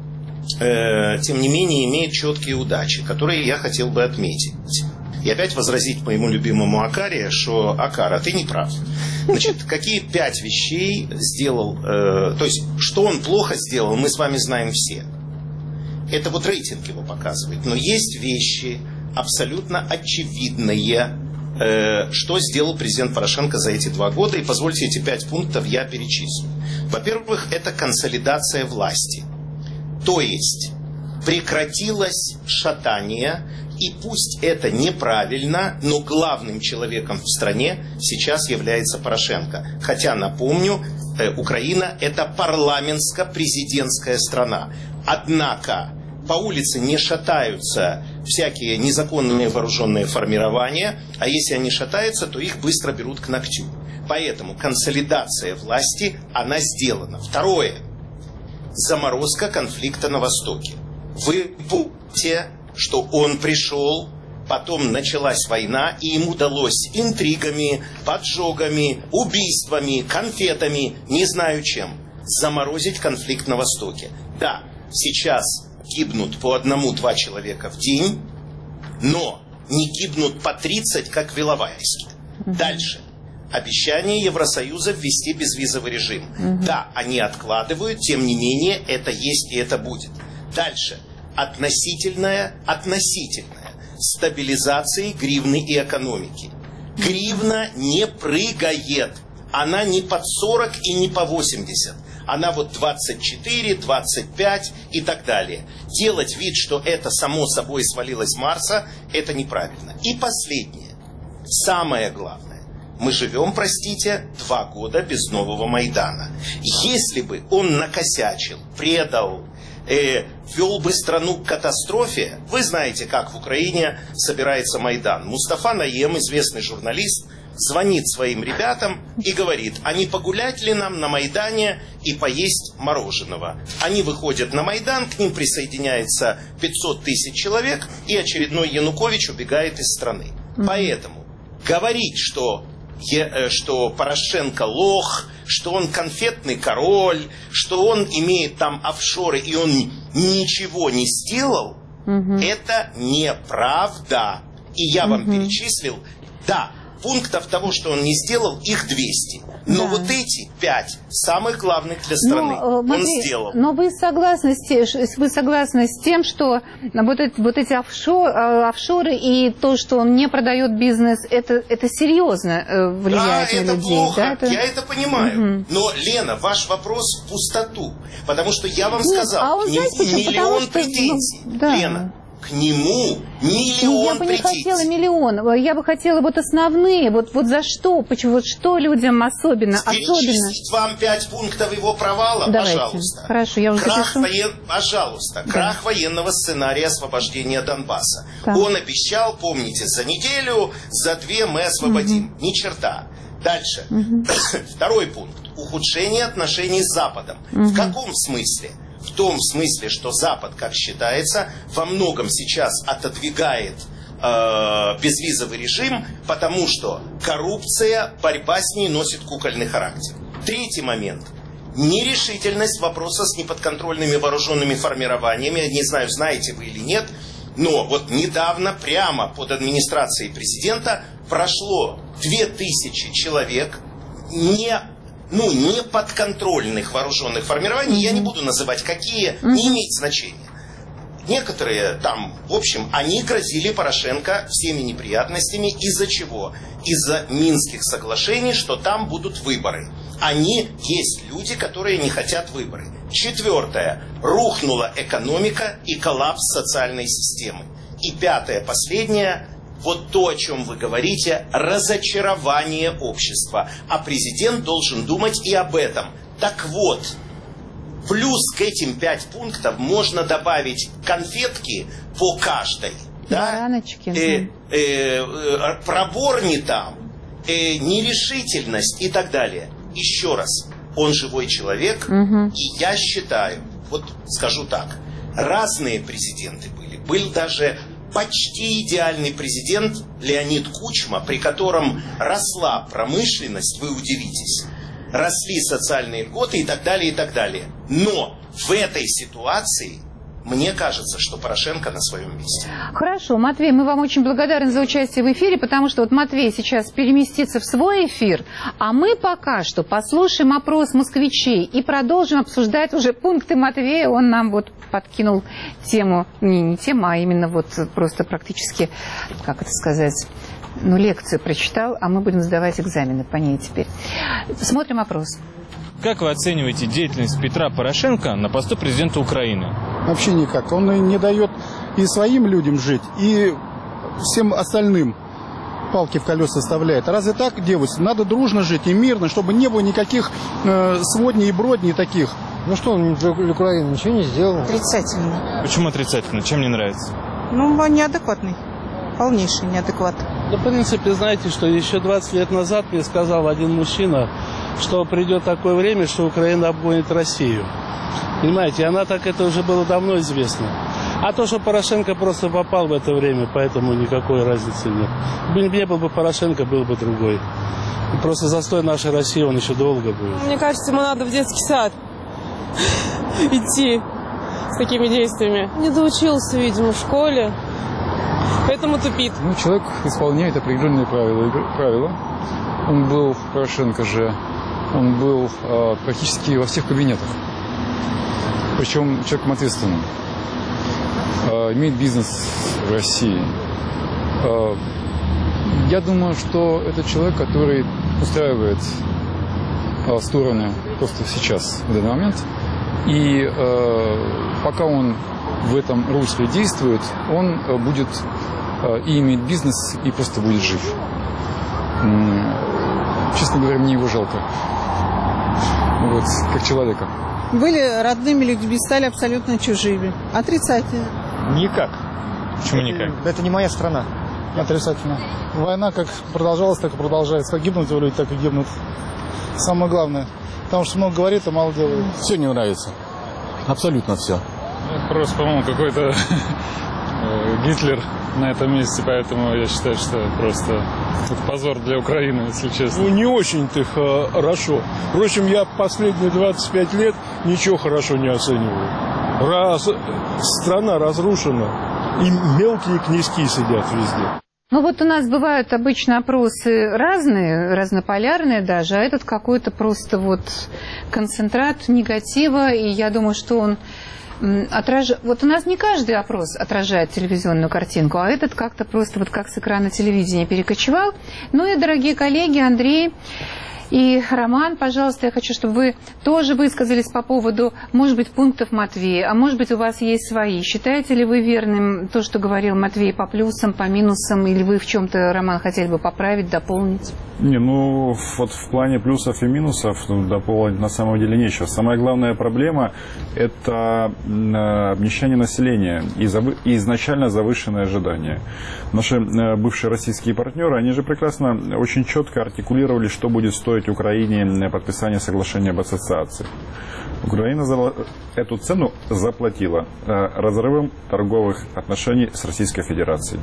тем не менее, имеет четкие удачи, которые я хотел бы отметить. И опять возразить моему любимому Акаре, что «Акара, ты не прав». Значит, какие 5 вещей сделал, то есть, что он плохо сделал, мы с вами знаем все. Это вот рейтинг его показывает. Но есть вещи абсолютно очевидные, что сделал президент Порошенко за эти 2 года. И позвольте, эти 5 пунктов я перечислю. Во-первых, это консолидация власти. То есть прекратилось шатание. И пусть это неправильно, но главным человеком в стране сейчас является Порошенко. Хотя, напомню, Украина – это парламентско-президентская страна. Однако по улице не шатаются всякие незаконные вооруженные формирования, а если они шатаются, то их быстро берут к ногтю. Поэтому консолидация власти, она сделана. Второе. Заморозка конфликта на Востоке. Вы помните, что он пришел, потом началась война, и ему удалось интригами, поджогами, убийствами, конфетами, не знаю чем, заморозить конфликт на Востоке. Да, сейчас гибнут по 1-2 человека в день, но не гибнут по 30, как в Иловайске. Дальше. обещание Евросоюза ввести безвизовый режим. Да, они откладывают, тем не менее, это есть и это будет. Дальше. Относительная стабилизация гривны и экономики. Гривна не прыгает. Она не под 40 и не по 80. Она вот 24, 25 и так далее. Делать вид, что это само собой свалилось с Марса, это неправильно. И последнее. Самое главное. Мы живем, простите, 2 года без нового Майдана. Если бы он накосячил, предал, вел бы страну к катастрофе, вы знаете, как в Украине собирается Майдан. Мустафа Наем, известный журналист, звонит своим ребятам и говорит, а не погулять ли нам на Майдане и поесть мороженого. Они выходят на Майдан, к ним присоединяется 500 тысяч человек, и очередной Янукович убегает из страны. Поэтому говорить, что Порошенко лох, что он конфетный король, что он имеет там офшоры и он ничего не сделал, это неправда. И я вам перечислил, да, пунктов того, что он не сделал, их 200. Но вот эти 5 самых главных для страны он сделал. Но вы согласны с тем, что вот эти офшоры и то, что он не продает бизнес, это серьезно влияет на людей? Плохо. Да, это плохо, я это понимаю. Но, Лена, ваш вопрос в пустоту. Потому что я вам сказал, миллион претензий. Лена. К нему миллион претензий. Я бы не хотела миллион. Я бы хотела вот основные. Вот за что? Почему? Вот что людям особенно? Перечислить вам 5 пунктов его провала? Давайте. Пожалуйста. Хорошо, я уже Пожалуйста. Да. Крах военного сценария освобождения Донбасса. Да. Он обещал, помните, за неделю, за 2 мы освободим. Ни черта. Дальше. Второй пункт. Ухудшение отношений с Западом. В каком смысле? В том смысле, что Запад, как считается, во многом сейчас отодвигает безвизовый режим, потому что коррупция, борьба с ней носит кукольный характер. Третий момент. Нерешительность вопроса с неподконтрольными вооруженными формированиями. Я не знаю, знаете вы или нет, но вот недавно прямо под администрацией президента прошло 2000 человек неподконтрольных вооруженных формирований, я не буду называть какие, не имеет значения. Некоторые там, в общем, они грозили Порошенко всеми неприятностями. Из-за чего? Из-за Минских соглашений, что там будут выборы. Есть люди, которые не хотят выборы. 4. Рухнула экономика и коллапс социальной системы. И 5. Последнее. Вот то, о чем вы говорите, разочарование общества. А президент должен думать и об этом. Так вот, плюс к этим 5 пунктов можно добавить конфетки по каждой. Бараночки. Пробор не там, нерешительность и так далее. Еще раз, он живой человек, и я считаю, вот скажу так, разные президенты были. Был даже почти идеальный президент Леонид Кучма, при котором росла промышленность, вы удивитесь, росли социальные льготы и так далее, и так далее. Но в этой ситуации мне кажется, что Порошенко на своем месте. Хорошо, Матвей, мы вам очень благодарны за участие в эфире, потому что вот Матвей сейчас переместится в свой эфир, а мы пока что послушаем опрос москвичей и продолжим обсуждать уже пункты Матвея. Он нам вот подкинул тему, не тему, а именно вот просто практически, как это сказать, лекцию прочитал, а мы будем сдавать экзамены по ней теперь. Смотрим опрос. Как вы оцениваете деятельность Петра Порошенко на посту президента Украины? Вообще никак. Он не дает и своим людям жить, и всем остальным палки в колеса вставляет. Разве так, девушки? Надо дружно жить и мирно, чтобы не было никаких сводней и бродней таких. Ну что, он для Украины ничего не сделал? Отрицательно. Почему отрицательно? Чем не нравится? Ну, неадекватный. Полнейший неадекват. Да, в принципе, знаете, что еще 20 лет назад мне сказал один мужчина, что придет такое время, что Украина обгонит Россию. Понимаете, она так, это уже было давно известно. А то, что Порошенко просто попал в это время, поэтому никакой разницы нет. Не был бы Порошенко, был бы другой. Просто застой нашей России, он еще долго будет. Мне кажется, ему надо в детский сад идти с такими действиями. Не доучился, видимо, в школе, поэтому тупит. Человек исполняет определенные правила. Он был, Порошенко же, он был практически во всех кабинетах. Причем человеком ответственным. Имеет бизнес в России. Я думаю, что это человек, который устраивает стороны просто сейчас, в данный момент. И пока он в этом русле действует, он будет и иметь бизнес, и просто будет жив. Честно говоря, мне его жалко. Вот, как человека. Были родными людьми, стали абсолютно чужими. Отрицательно. Никак. Почему никак? Это не моя страна. Отрицательно. Война как продолжалась, так и продолжается. Как гибнут его люди, так и гибнут. Самое главное. Потому что много говорит, а мало делает. Все не нравится. Абсолютно все. Это просто, по-моему, какой-то Гитлер на этом месте, поэтому я считаю, что просто это позор для Украины, если честно. Ну, не очень-то хорошо. Впрочем, я последние 25 лет ничего хорошо не оцениваю. Страна разрушена, и мелкие князьки сидят везде. Ну вот у нас бывают обычно опросы разные, разнополярные даже, а этот какой-то просто вот концентрат негатива, и я думаю, что он отражает... Вот у нас не каждый опрос отражает телевизионную картинку, а этот как-то просто вот как с экрана телевидения перекочевал. Ну и, дорогие коллеги, Андрей и Роман, пожалуйста, я хочу, чтобы вы тоже высказались по поводу, может быть, пунктов Матвея, а может быть, у вас есть свои. Считаете ли вы верным то, что говорил Матвей, по плюсам, по минусам, или вы в чем-то, Роман, хотели бы поправить, дополнить? Не, ну, вот в плане плюсов и минусов дополнить на самом деле нечего. Самая главная проблема – это обнищание населения и изначально завышенные ожидания. Наши бывшие российские партнеры, они же прекрасно, очень четко артикулировали, что будет стоить Украине подписание соглашения об ассоциации. Украина эту цену заплатила разрывом торговых отношений с Российской Федерацией.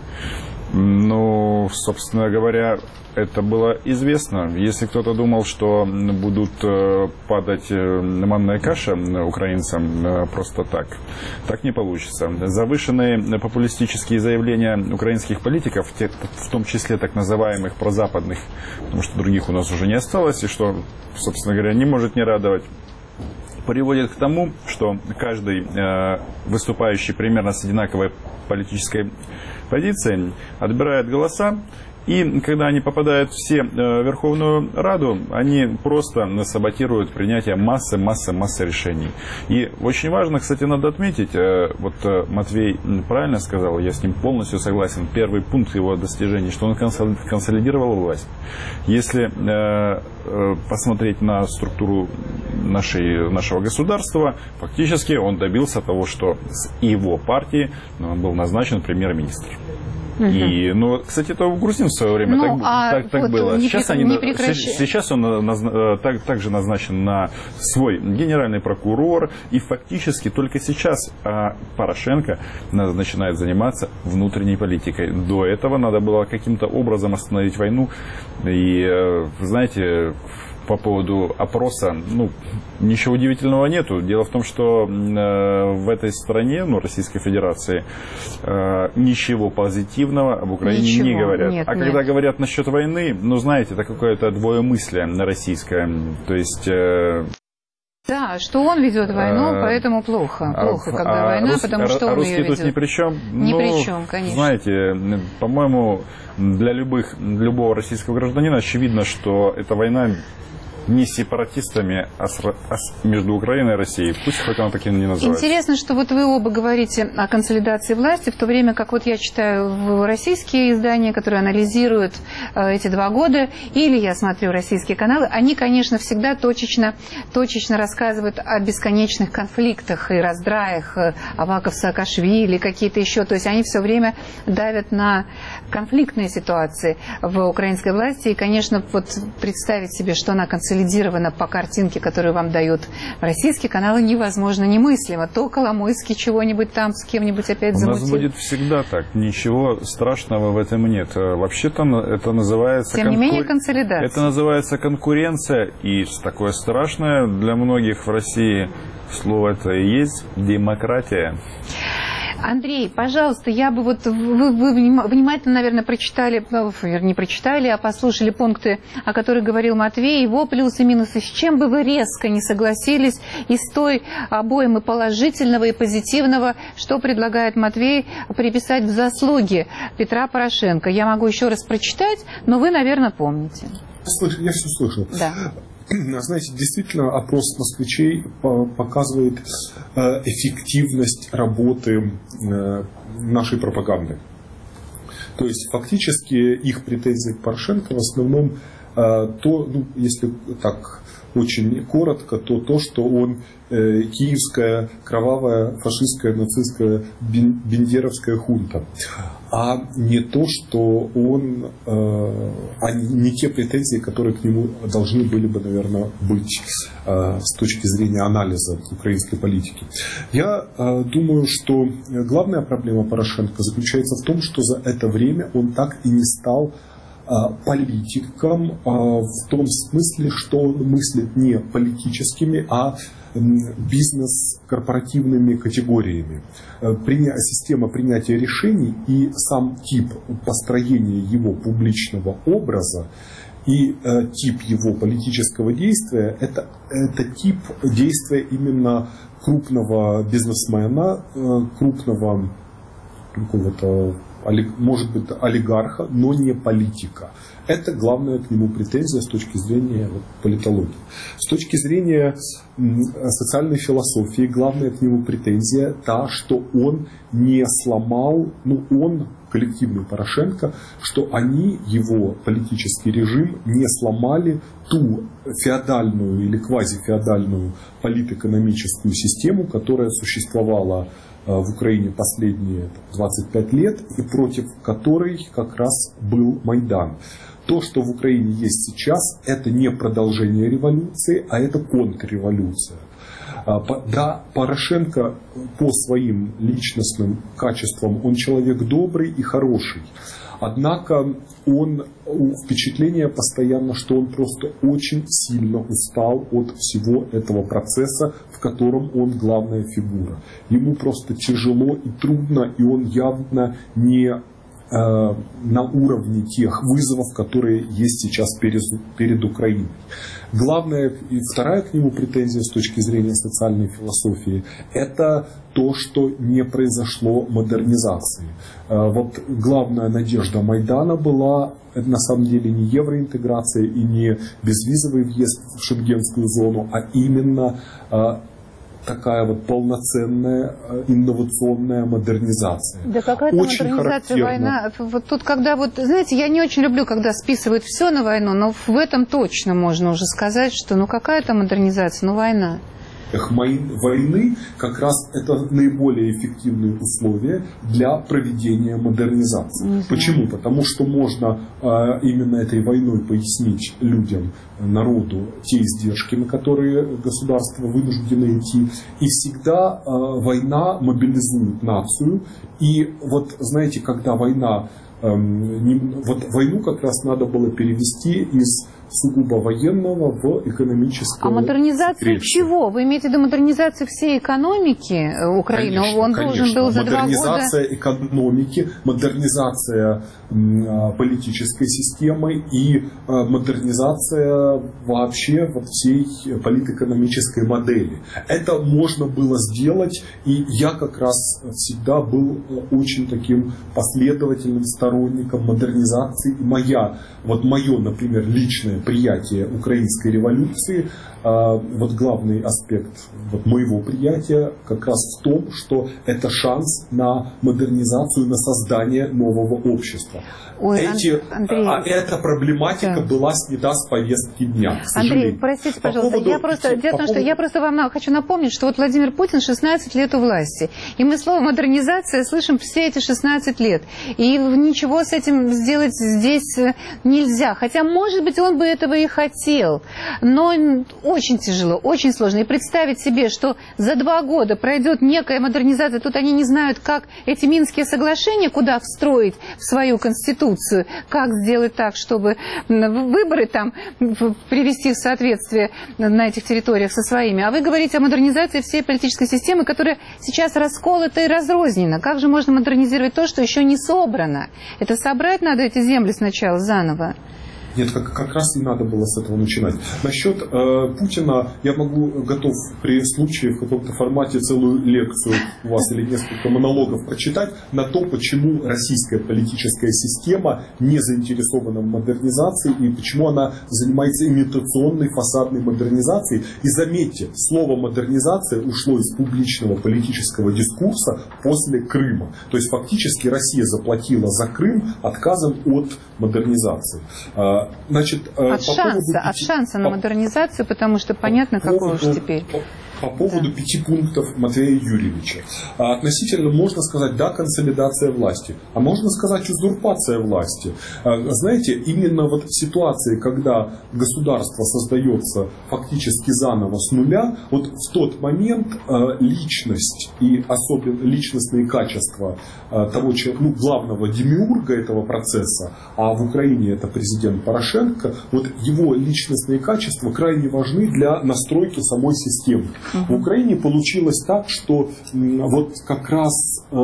Ну, собственно говоря, это было известно. Если кто-то думал, что будут падать манная каша украинцам просто так, так не получится. Завышенные популистические заявления украинских политиков, в том числе так называемых прозападных, потому что других у нас уже не осталось, и что, собственно говоря, не может не радовать, приводит к тому, что каждый выступающий примерно с одинаковой политической позицией отбирает голоса, и когда они попадают все в Верховную Раду, они просто саботируют принятие массы решений. И очень важно, кстати, надо отметить, вот Матвей правильно сказал, я с ним полностью согласен, первый пункт его достижений, что он консолидировал власть. Если посмотреть на структуру нашего государства, фактически он добился того, что с его партии был назначен премьер-министр. И, ну, кстати, это в Грузии в свое время так было. Сейчас он также назначен на свой генеральный прокурор, и фактически только сейчас Порошенко начинает заниматься внутренней политикой. До этого надо было каким-то образом остановить войну. И, знаете, по поводу опроса, ну, ничего удивительного нету. Дело в том, что в этой стране, ну, Российской Федерации, ничего позитивного об Украине не говорят. Нет. Когда говорят насчет войны, ну, знаете, это какое-то двоемыслие российское. То есть... Да, что он ведет войну, поэтому плохо. Плохо, когда война, потому что он ее ведет. Русские тут ни при чем. Ни при чем, конечно. Знаете, по-моему, для любого российского гражданина очевидно, что эта война не с сепаратистами, а между Украиной и Россией. Пусть хоть она таким не называется. Интересно, что вот вы оба говорите о консолидации власти, в то время как вот я читаю российские издания, которые анализируют эти 2 года, или я смотрю российские каналы, они, конечно, всегда точечно рассказывают о бесконечных конфликтах и раздраях, Аваков, Саакашвили, какие-то еще. То есть они все время давят на конфликтные ситуации в украинской власти. И, конечно, вот представить себе, что она консолидирована по картинке, которую вам дают российские каналы, невозможно, немыслимо. То Коломойский чего-нибудь там с кем-нибудь опять замутил. У нас будет всегда так. Ничего страшного в этом нет. Вообще-то это называется... Тем не менее, консолидация. Это называется конкуренция. И такое страшное для многих в России слово это и есть демократия. Андрей, пожалуйста, я бы вот... Вы внимательно, наверное, прочитали, не прочитали, а послушали пункты, о которых говорил Матвей, его плюсы и минусы. С чем бы вы резко не согласились из той обоим и положительного, и позитивного, что предлагает Матвей приписать в заслуги Петра Порошенко? Я могу еще раз прочитать, но вы, наверное, помните. Я все слышал. Да. Знаете, действительно, опрос москвичей показывает эффективность работы нашей пропаганды. То есть, фактически, их претензии к Порошенко в основном если так очень коротко, то, что он киевская кровавая фашистская нацистская бендеровская хунта, а не то, что он, не те претензии, которые к нему должны были бы, наверное, быть с точки зрения анализа украинской политики. Я думаю, что главная проблема Порошенко заключается в том, что за это время он так и не стал политиком в том смысле, что он мыслит не политическими, а бизнес-корпоративными категориями. Система принятия решений и сам тип построения его публичного образа и тип его политического действия – это тип действия именно крупного бизнесмена, крупного какого-то, может быть, олигарха, но не политика. Это главная к нему претензия с точки зрения политологии. С точки зрения социальной философии главная к нему претензия та, что он не сломал, он, коллективный Порошенко, что они, его политический режим, не сломали ту феодальную или квазифеодальную политэкономическую систему, которая существовала в Украине последние 25 лет и против которой как раз был Майдан. То, что в Украине есть сейчас, это не продолжение революции, а это контрреволюция. Да, Порошенко по своим личностным качествам, он человек добрый и хороший. Однако впечатление постоянно, что он просто очень сильно устал от всего этого процесса, в котором он главная фигура. Ему просто тяжело и трудно, и он явно не на уровне тех вызовов, которые есть сейчас перед Украиной. Главная и вторая к нему претензия с точки зрения социальной философии – это то, что не произошло модернизации. Вот главная надежда Майдана была на самом деле не евроинтеграция и не безвизовый въезд в шенгенскую зону, а именно такая вот полноценная инновационная модернизация. Да какая-то очень модернизация, война. Вот тут, когда знаете, я не очень люблю, когда списывают все на войну, но в этом точно можно уже сказать, что какая-то модернизация, война. Войны как раз это наиболее эффективные условия для проведения модернизации. Почему? Потому что можно именно этой войной пояснить людям, народу, те издержки, на которые государство вынуждено идти. И всегда война мобилизует нацию. И знаете, когда войну как раз надо было перевести из сугубо военного в экономическое. А модернизация чего? Вы имеете в виду модернизацию всей экономики Украины? Конечно, он должен был за 2 года... Модернизация экономики, модернизация политической системы и модернизация вообще всей политэкономической модели. Это можно было сделать, и я как раз всегда был очень таким последовательным сторонником модернизации. И мое, например, личное приятие украинской революции, главный аспект моего приятия как раз в том, что это шанс на модернизацию, на создание нового общества. Эта проблематика была снята с повестки дня. Андрей, простите, пожалуйста, дело в том, что я просто вам хочу напомнить, что Владимир Путин 16 лет у власти. И мы слово модернизация слышим все эти 16 лет. И ничего ничего с этим сделать здесь нельзя. Хотя, может быть, он бы этого и хотел. Но очень тяжело, очень сложно. И представить себе, что за 2 года пройдет некая модернизация, тут они не знают, как эти Минские соглашения, куда встроить в свою конституцию, как сделать так, чтобы выборы там привести в соответствие на этих территориях со своими. А вы говорите о модернизации всей политической системы, которая сейчас расколота и разрознена. Как же можно модернизировать то, что еще не собрано? Это собрать надо эти земли сначала заново. Нет, как раз и надо было с этого начинать. Насчет Путина я готов при случае в каком-то формате целую лекцию у вас или несколько монологов прочитать на то, почему российская политическая система не заинтересована в модернизации и почему она занимается имитационной фасадной модернизацией. И заметьте, слово модернизация ушло из публичного политического дискурса после Крыма. То есть фактически Россия заплатила за Крым отказом от модернизации. Значит, от шанса на модернизацию, потому что понятно, какой уж теперь. По поводу 5 пунктов Матвея Юрьевича. Относительно можно сказать, да, консолидация власти, а можно сказать узурпация власти. Знаете, именно вот в ситуации, когда государство создается фактически заново с нуля, вот в тот момент личность и особенно личностные качества того человека, главного демиурга этого процесса, а в Украине это президент Порошенко, вот его личностные качества крайне важны для настройки самой системы. В Украине получилось так, что вот как раз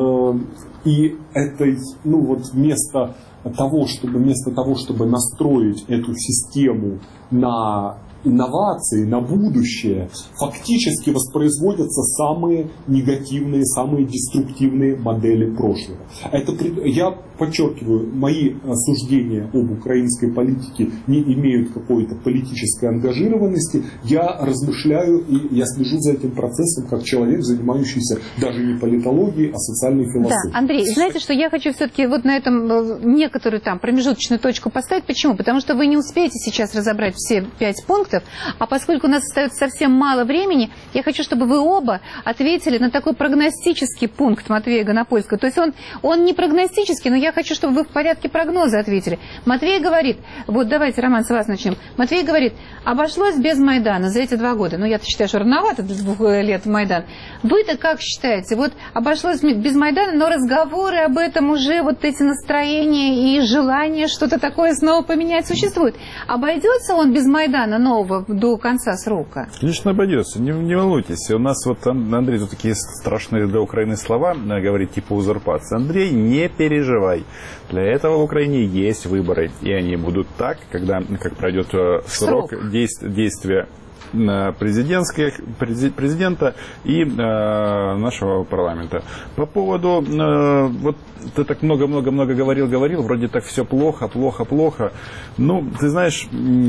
и этой, вместо того, чтобы настроить эту систему на инновации, на будущее, фактически воспроизводятся самые негативные, самые деструктивные модели прошлого. Я подчеркиваю, мои суждения об украинской политике не имеют какой-то политической ангажированности. Я размышляю и я слежу за этим процессом как человек, занимающийся даже не политологией, а социальной философией. Да, Андрей, знаете, что я хочу все-таки вот на этом некоторую там промежуточную точку поставить. Почему? Потому что вы не успеете сейчас разобрать все 5 пунктов, а поскольку у нас остается совсем мало времени, я хочу, чтобы вы оба ответили на такой прогностический пункт Матвея Гонопольского. То есть он не прогностический, но я хочу, чтобы вы в порядке прогноза ответили. Матвей говорит, вот давайте, Роман, с вас начнем. Матвей говорит, обошлось без Майдана за эти 2 года. Я-то считаю, что рановато для 2 лет в Майдан. Вы-то как считаете? Вот обошлось без Майдана, но разговоры об этом уже, вот эти настроения и желания что-то такое снова поменять существуют. Обойдется он без Майдана нового до конца срока? Конечно, обойдется. Не волнуйтесь. У нас вот Андрей тут такие страшные для Украины слова говорит, типа узурпация. Андрей, не переживай. Для этого в Украине есть выборы. И они будут так, как пройдет срок действия президента и нашего парламента. По поводу, вот ты так много-много-много говорил, вроде так все плохо. Ты знаешь,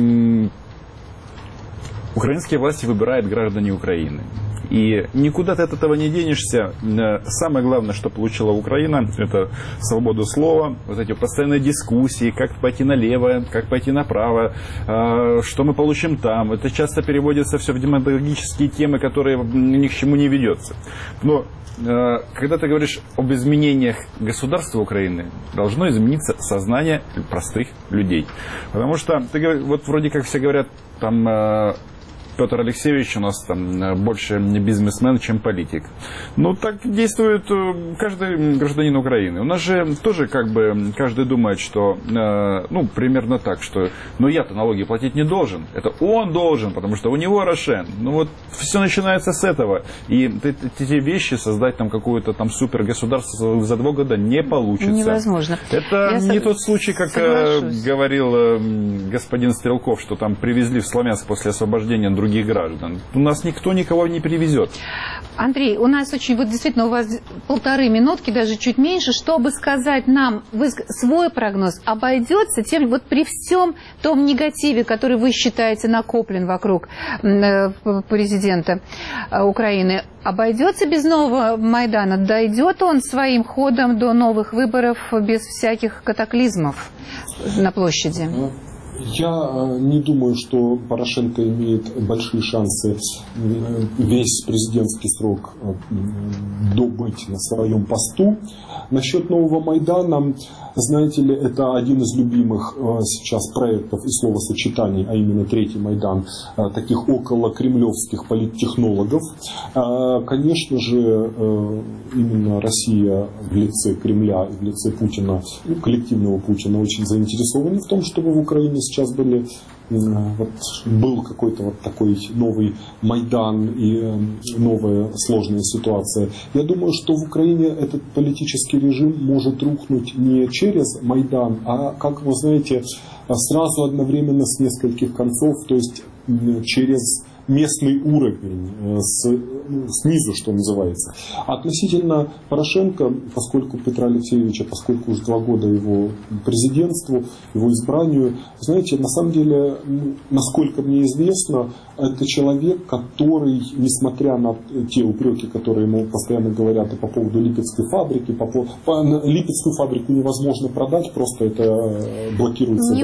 украинские власти выбирают граждане Украины. И никуда ты от этого не денешься. Самое главное, что получила Украина, это свободу слова, вот эти постоянные дискуссии, как пойти налево, как пойти направо, что мы получим там. Это часто переводится все в демагогические темы, которые ни к чему не ведется. Но когда ты говоришь об изменениях государства Украины, должно измениться сознание простых людей. Потому что, вот вроде как все говорят, там Петр Алексеевич у нас там больше бизнесмен, чем политик. Ну, так действует каждый гражданин Украины. У нас же тоже каждый думает, что, примерно так, что, я-то налоги платить не должен. Это он должен, потому что у него Рошен. Все начинается с этого. И эти вещи создать там какое-то там супергосударство за 2 года не получится. Невозможно. Это не тот случай, как говорил господин Стрелков, что там привезли в Славянск после освобождения других граждан. У нас никто никого не привезет. Андрей, у нас действительно у вас 1,5 минутки, даже чуть меньше, чтобы сказать нам свой прогноз. Обойдется тем, вот при всем том негативе, который вы считаете накоплен вокруг президента Украины, обойдется без нового Майдана? Дойдет он своим ходом до новых выборов без всяких катаклизмов на площади? Я не думаю, что Порошенко имеет большие шансы весь президентский срок добыть на своем посту. Насчет нового Майдана, знаете ли, это один из любимых сейчас проектов и словосочетаний, а именно Третий Майдан, таких около кремлевских политтехнологов. Конечно же, именно Россия в лице Кремля, в лице Путина, коллективного Путина, очень заинтересованы в том, чтобы в Украине сейчас был какой-то вот такой новый Майдан и новая сложная ситуация. Я думаю, что в Украине этот политический режим может рухнуть не через Майдан, а, как вы знаете, сразу одновременно с нескольких концов, то есть через местный уровень, снизу, что называется. Относительно Порошенко, поскольку Петра Алексеевича, поскольку уже 2 года его президентству, его избранию, знаете, на самом деле, насколько мне известно, это человек, который, несмотря на те упреки, которые ему постоянно говорят и по поводу Липецкой фабрики, Липецкую фабрику невозможно продать, просто это блокируется